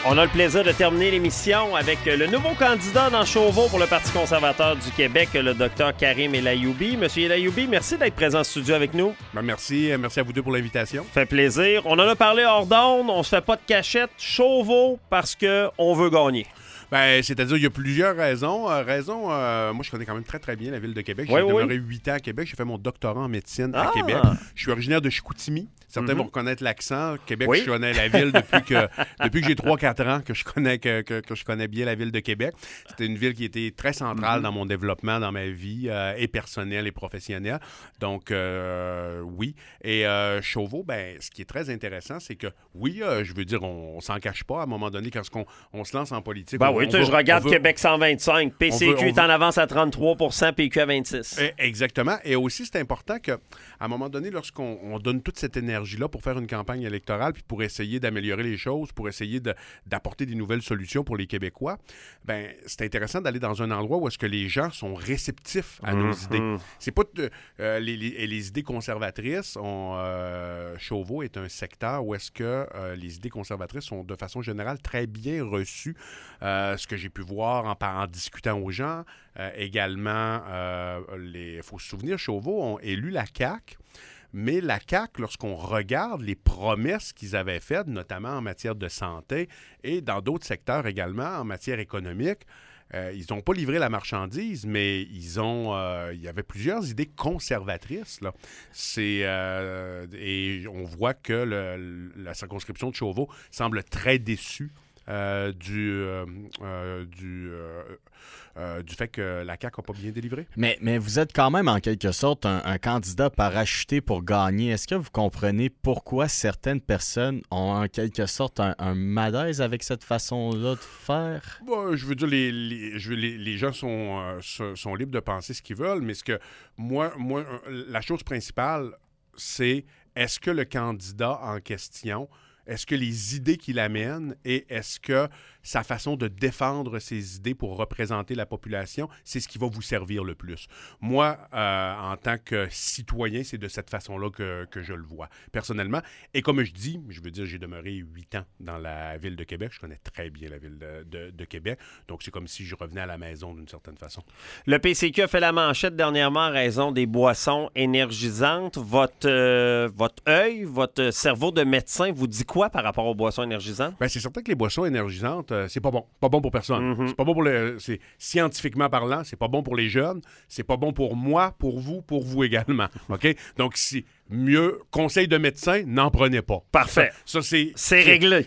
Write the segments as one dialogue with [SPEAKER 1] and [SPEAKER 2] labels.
[SPEAKER 1] On a le plaisir de terminer l'émission avec le nouveau candidat dans Chauveau pour le Parti conservateur du Québec, le Dr Karim Elayoubi. Monsieur Elayoubi, merci d'être présent en studio avec nous.
[SPEAKER 2] Ben merci à vous deux pour l'invitation.
[SPEAKER 1] Fait plaisir. On en a parlé hors d'onde, on se fait pas de cachette. Chauveau parce qu'on veut gagner.
[SPEAKER 2] Ben, c'est-à-dire, il y a plusieurs raisons. Moi, je connais quand même très, très bien la ville de Québec. J'ai demeuré 8 ans à Québec. J'ai fait mon doctorat en médecine à Québec. Je suis originaire de Chicoutimi. Certains vont reconnaître l'accent. Québec, je connais la ville depuis que j'ai 3-4 ans que je connais bien la ville de Québec. C'était une ville qui était très centrale dans mon développement, dans ma vie, et personnelle et professionnelle. Donc, oui. Et Chauveau, ben, ce qui est très intéressant, c'est que, oui, je veux dire, on s'en cache pas à un moment donné quand on se lance en politique.
[SPEAKER 1] Ben je regarde Québec 125. PCQ est en avance à 33%, PQ à 26%.
[SPEAKER 2] Exactement. Et aussi, c'est important qu'à un moment donné, lorsqu'on donne toute cette énergie-là pour faire une campagne électorale puis pour essayer d'améliorer les choses, pour essayer d'apporter des nouvelles solutions pour les Québécois, ben c'est intéressant d'aller dans un endroit où est-ce que les gens sont réceptifs à nos idées. C'est pas les idées conservatrices. Chauveau est un secteur où est-ce que les idées conservatrices sont de façon générale très bien reçues. Ce que j'ai pu voir en discutant aux gens, également, il faut se souvenir, Chauveau ont élu la CAQ, mais la CAQ, lorsqu'on regarde les promesses qu'ils avaient faites, notamment en matière de santé et dans d'autres secteurs également, en matière économique, ils n'ont pas livré la marchandise, mais il y avait plusieurs idées conservatrices, là. Et on voit que la circonscription de Chauveau semble très déçue du fait que la CAQ n'a pas bien délivré.
[SPEAKER 3] Mais vous êtes quand même en quelque sorte un candidat parachuté pour gagner. Est-ce que vous comprenez pourquoi certaines personnes ont en quelque sorte un malaise avec cette façon-là de faire?
[SPEAKER 2] Bon, je veux dire, les gens sont libres de penser ce qu'ils veulent, mais moi, la chose principale, c'est est-ce que le candidat en question, est-ce que les idées qu'il amène et est-ce que sa façon de défendre ses idées pour représenter la population, c'est ce qui va vous servir le plus? Moi, en tant que citoyen, c'est de cette façon-là que je le vois, personnellement. Et comme je dis, je veux dire, j'ai demeuré 8 ans dans la ville de Québec. Je connais très bien la ville de Québec. Donc, c'est comme si je revenais à la maison d'une certaine façon.
[SPEAKER 1] Le PCQ a fait la manchette dernièrement en raison des boissons énergisantes. Votre œil, votre cerveau de médecin vous dit quoi par rapport aux boissons énergisantes?
[SPEAKER 2] Bien, c'est certain que les boissons énergisantes, c'est pas bon. Pas bon pour personne. C'est pas bon c'est scientifiquement parlant, c'est pas bon pour les jeunes, c'est pas bon pour moi, pour vous également. OK? Donc, mieux, conseil de médecin, n'en prenez pas.
[SPEAKER 1] Parfait.
[SPEAKER 2] Ça c'est
[SPEAKER 1] réglé.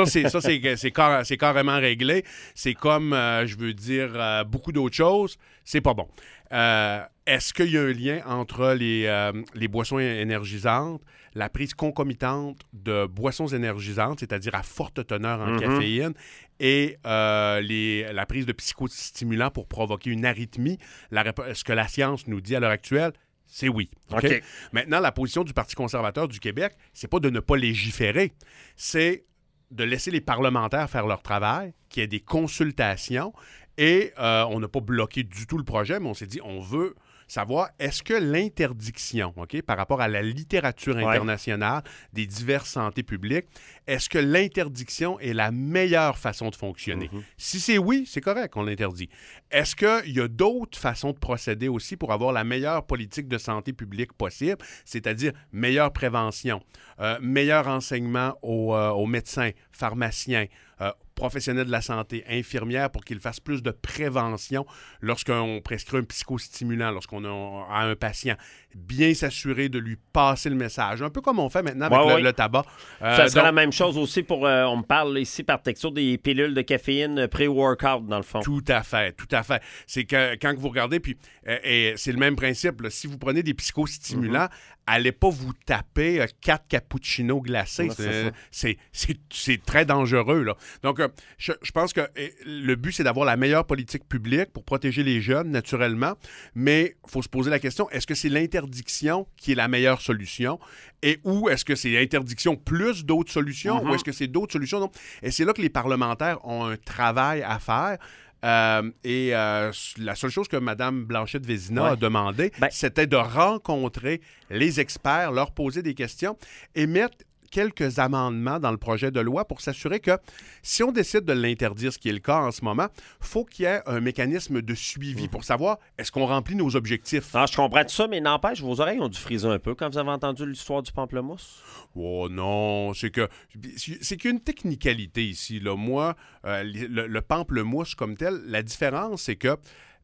[SPEAKER 2] C'est carrément réglé. C'est comme, je veux dire, beaucoup d'autres choses. C'est pas bon. Est-ce qu'il y a un lien entre les boissons énergisantes, la prise concomitante de boissons énergisantes, c'est-à-dire à forte teneur en caféine, et la prise de psychostimulants pour provoquer une arythmie? Ce que la science nous dit à l'heure actuelle, c'est oui. Okay? Maintenant, la position du Parti conservateur du Québec, c'est pas de ne pas légiférer, c'est de laisser les parlementaires faire leur travail, qu'il y ait des consultations, et on n'a pas bloqué du tout le projet, mais on s'est dit, on veut savoir, est-ce que l'interdiction, par rapport à la littérature internationale des diverses santé publiques, est-ce que l'interdiction est la meilleure façon de fonctionner? Si c'est oui, c'est correct, on l'interdit. Est-ce qu'il y a d'autres façons de procéder aussi pour avoir la meilleure politique de santé publique possible, c'est-à-dire meilleure prévention, meilleur enseignement aux médecins, pharmaciens, professionnels de la santé, infirmières, pour qu'ils fassent plus de prévention lorsqu'on prescrit un psychostimulant, lorsqu'on a un patient. Bien s'assurer de lui passer le message. Un peu comme on fait maintenant avec le tabac.
[SPEAKER 1] Ça serait la même chose aussi pour, on me parle ici par texto, des pilules de caféine pré-workout, dans le fond.
[SPEAKER 2] Tout à fait. C'est que quand vous regardez, puis et c'est le même principe, là, si vous prenez des psychostimulants, allez pas vous taper 4 cappuccinos glacés. C'est très dangereux, là. Donc, je pense que le but, c'est d'avoir la meilleure politique publique pour protéger les jeunes, naturellement, mais il faut se poser la question, est-ce que c'est l'interdiction qui est la meilleure solution? Et ou est-ce que c'est l'interdiction plus d'autres solutions? Ou est-ce que c'est d'autres solutions? Non. Et c'est là que les parlementaires ont un travail à faire. La seule chose que Mme Blanchette-Vézina a demandé, c'était de rencontrer les experts, leur poser des questions et mettre quelques amendements dans le projet de loi pour s'assurer que si on décide de l'interdire, ce qui est le cas en ce moment, il faut qu'il y ait un mécanisme de suivi pour savoir est-ce qu'on remplit nos objectifs.
[SPEAKER 1] Ah, je comprends tout ça, mais n'empêche, vos oreilles ont dû friser un peu quand vous avez entendu l'histoire du pamplemousse.
[SPEAKER 2] Oh non, c'est qu'il y a une technicalité ici. Là. Moi, le pamplemousse comme tel, la différence, c'est que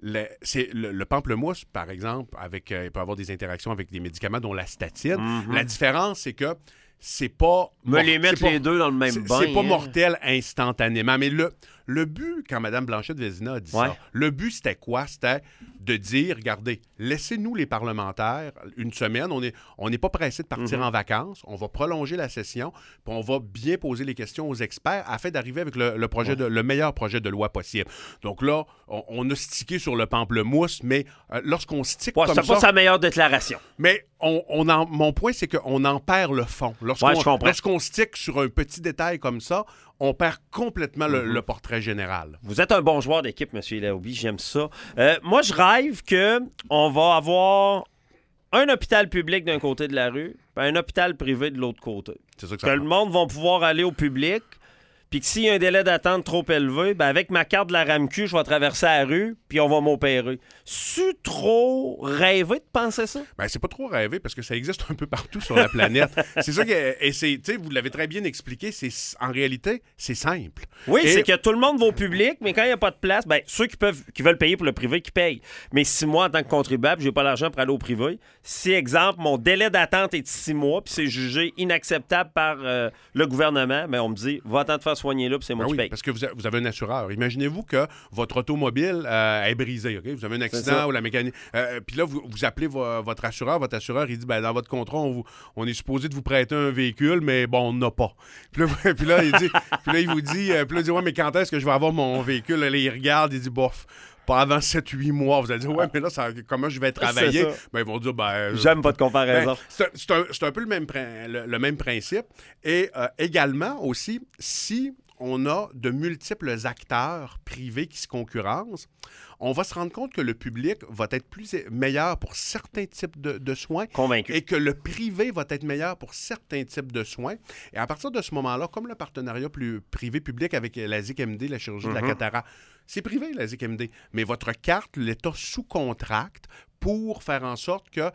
[SPEAKER 2] le pamplemousse, par exemple, il peut avoir des interactions avec des médicaments dont la statine. La différence, c'est que c'est pas...
[SPEAKER 1] les mettre les deux dans le même bain.
[SPEAKER 2] C'est pas mortel instantanément. Mais le but, quand Mme Blanchette-Vézina a dit ça, le but, c'était quoi? C'était de dire, regardez, laissez-nous les parlementaires une semaine. On n'est pas pressé de partir en vacances. On va prolonger la session, puis on va bien poser les questions aux experts afin d'arriver avec le meilleur projet de loi possible. Donc là, on a stické sur le pamplemousse, mais lorsqu'on stick comme ça...
[SPEAKER 1] C'est pas sa meilleure déclaration.
[SPEAKER 2] Mais mon point, c'est qu'on en perd le fond. Lorsqu'on stick sur un petit détail comme ça, on perd complètement le portrait général.
[SPEAKER 1] Vous êtes un bon joueur d'équipe, M. Laobi, j'aime ça. Moi, je rêve qu'on va avoir un hôpital public d'un côté de la rue et un hôpital privé de l'autre côté.
[SPEAKER 2] C'est ça
[SPEAKER 1] que le monde va pouvoir aller au public, puis que s'il y a un délai d'attente trop élevé, ben avec ma carte de la RAMQ, je vais traverser la rue, puis on va m'opérer. C'est trop rêvé de penser ça?
[SPEAKER 2] Ben, c'est pas trop rêvé parce que ça existe un peu partout sur la planète. C'est ça que vous l'avez très bien expliqué, en réalité, c'est simple.
[SPEAKER 1] Oui, c'est que tout le monde va au public, mais quand il n'y a pas de place, ben ceux qui veulent payer pour le privé, qui payent. Mais si moi, en tant que contribuable, j'ai pas l'argent pour aller au privé, si, exemple, mon délai d'attente est de 6 mois, puis c'est jugé inacceptable par le gouvernement, ben on me dit, va-t'en te faire soigner là, puis c'est moi qui paye.
[SPEAKER 2] Parce que vous avez un assureur. Imaginez-vous que votre automobile est brisée, OK? Vous avez un accident ou la mécanique. Puis là, vous appelez votre assureur. Votre assureur, il dit, ben, dans votre contrat, on est supposé de vous prêter un véhicule, mais bon, on n'en a pas. Puis là, il vous dit, ouais, mais quand est-ce que je vais avoir mon véhicule? Là, il regarde, il dit, bof. Pas avant 7-8 mois. Vous allez dire, ouais, mais là, comment je vais travailler? Ben, ils vont dire,
[SPEAKER 1] j'aime votre comparaison.
[SPEAKER 2] C'est un peu le même principe. Et également aussi, si on a de multiples acteurs privés qui se concurrencent, on va se rendre compte que le public va être meilleur pour certains types de soins.
[SPEAKER 1] Convaincu.
[SPEAKER 2] Et que le privé va être meilleur pour certains types de soins. Et à partir de ce moment-là, comme le partenariat privé-public avec la ZIC-MD, la chirurgie de la cataracte, c'est privé, la ZIC-MD. Mais votre carte, l'État sous-contracte pour faire en sorte que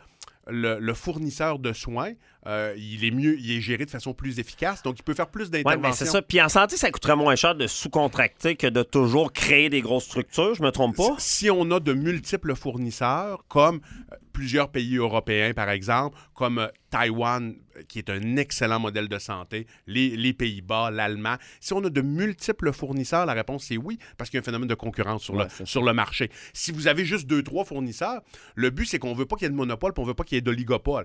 [SPEAKER 2] le fournisseur de soins, il est géré de façon plus efficace, donc il peut faire plus d'interventions.
[SPEAKER 1] Oui, mais c'est ça. Puis en santé, ça coûterait moins cher de sous-contracter que de toujours créer des grosses structures, je me trompe pas?
[SPEAKER 2] Si on a de multiples fournisseurs, comme plusieurs pays européens, par exemple, comme Taïwan, qui est un excellent modèle de santé, les Pays-Bas, l'Allemand. Si on a de multiples fournisseurs, la réponse c'est oui, parce qu'il y a un phénomène de concurrence sur le marché. Si vous avez juste 2-3 fournisseurs, le but, c'est qu'on ne veut pas qu'il y ait de monopole, puis on ne veut pas qu'il y ait d'oligopole.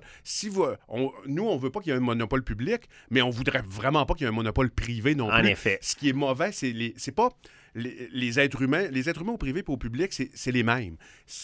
[SPEAKER 2] Nous, on ne veut pas qu'il y ait un monopole public, mais on ne voudrait vraiment pas qu'il y ait un monopole privé non plus.
[SPEAKER 1] En effet.
[SPEAKER 2] Ce qui est mauvais, c'est pas... Les êtres humains au privé et au public, c'est les mêmes.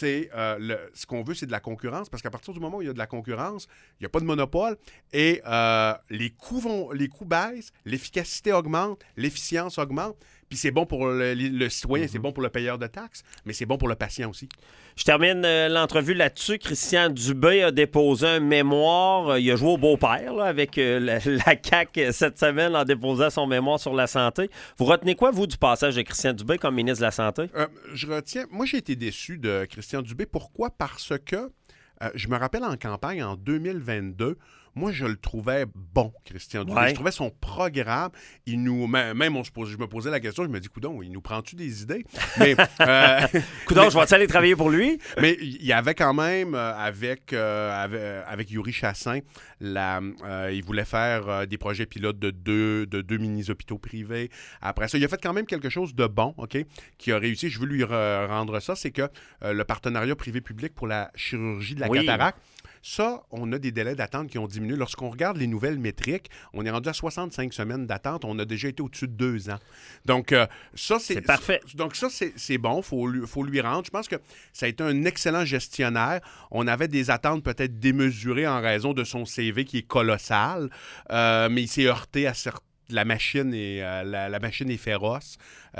[SPEAKER 2] Ce qu'on veut, c'est de la concurrence, parce qu'à partir du moment où il y a de la concurrence, il n'y a pas de monopole, et les coûts baissent, l'efficacité augmente, l'efficience augmente, puis c'est bon pour le citoyen, c'est bon pour le payeur de taxes, mais c'est bon pour le patient aussi.
[SPEAKER 1] Je termine l'entrevue là-dessus. Christian Dubé a déposé un mémoire. Il a joué au beau-père là, avec la CAQ cette semaine en déposant son mémoire sur la santé. Vous retenez quoi, vous, du passage de Christian Dubé comme ministre de la Santé?
[SPEAKER 2] Je retiens... Moi, j'ai été déçu de Christian Dubé. Pourquoi? Parce que je me rappelle en campagne, en 2022, moi, je le trouvais bon, Christian Dubé.
[SPEAKER 1] Ouais.
[SPEAKER 2] Je trouvais son programme, je me posais la question, je me dis, coudonc, il nous prend-tu des idées? Mais,
[SPEAKER 1] coudonc, je vais aller travailler pour lui?
[SPEAKER 2] Mais il y avait quand même, avec Yuri Chassin, il voulait faire des projets pilotes de deux mini-hôpitaux privés. Après ça, il a fait quand même quelque chose de bon, OK, qui a réussi. Je veux lui rendre ça, c'est que le partenariat privé-public pour la chirurgie de la cataracte, ça, on a des délais d'attente qui ont diminué. Lorsqu'on regarde les nouvelles métriques, on est rendu à 65 semaines d'attente. On a déjà été au-dessus de 2 ans. Donc, ça, c'est
[SPEAKER 1] parfait.
[SPEAKER 2] Donc, ça, c'est bon. Faut lui rendre. Je pense que ça a été un excellent gestionnaire. On avait des attentes peut-être démesurées en raison de son CV qui est colossal, mais il s'est heurté à la machine la machine est féroce.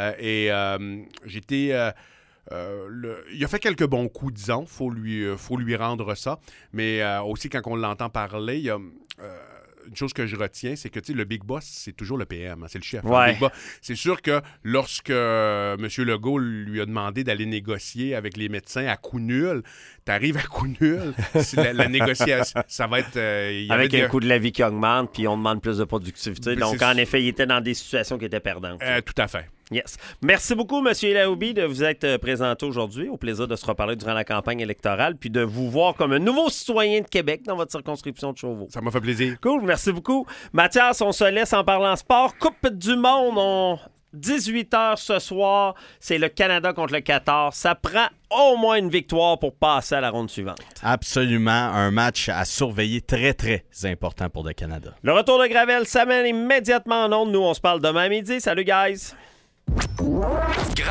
[SPEAKER 2] J'étais... il a fait quelques bons coups, disons. Faut lui rendre ça. Mais aussi, quand on l'entend parler, une chose que je retiens, c'est que le big boss, c'est toujours le PM, hein, c'est le chef.
[SPEAKER 1] Ouais.
[SPEAKER 2] Le big boss. C'est sûr que lorsque M. Legault lui a demandé d'aller négocier avec les médecins à coup nul, t'arrives à coup nul, la négociation, ça va être...
[SPEAKER 1] Avec un coût de la vie qui augmente, puis on demande plus de productivité.
[SPEAKER 2] Mais
[SPEAKER 1] Donc, en effet, il était dans des situations qui étaient perdantes.
[SPEAKER 2] tout à fait.
[SPEAKER 1] Yes. Merci beaucoup, M. Laoubi, de vous être présenté aujourd'hui. Au plaisir de se reparler durant la campagne électorale, puis de vous voir comme un nouveau citoyen de Québec dans votre circonscription de Chauveau.
[SPEAKER 2] Ça m'a fait plaisir.
[SPEAKER 1] Cool, merci beaucoup. Mathias, on se laisse en parlant sport. Coupe du monde, 18h ce soir, c'est le Canada contre le Qatar. Ça prend au moins une victoire pour passer à la ronde suivante.
[SPEAKER 3] Absolument, un match à surveiller très, très important pour le Canada.
[SPEAKER 1] Le retour de Gravel s'amène immédiatement en ondes. Nous, on se parle demain à midi. Salut, guys!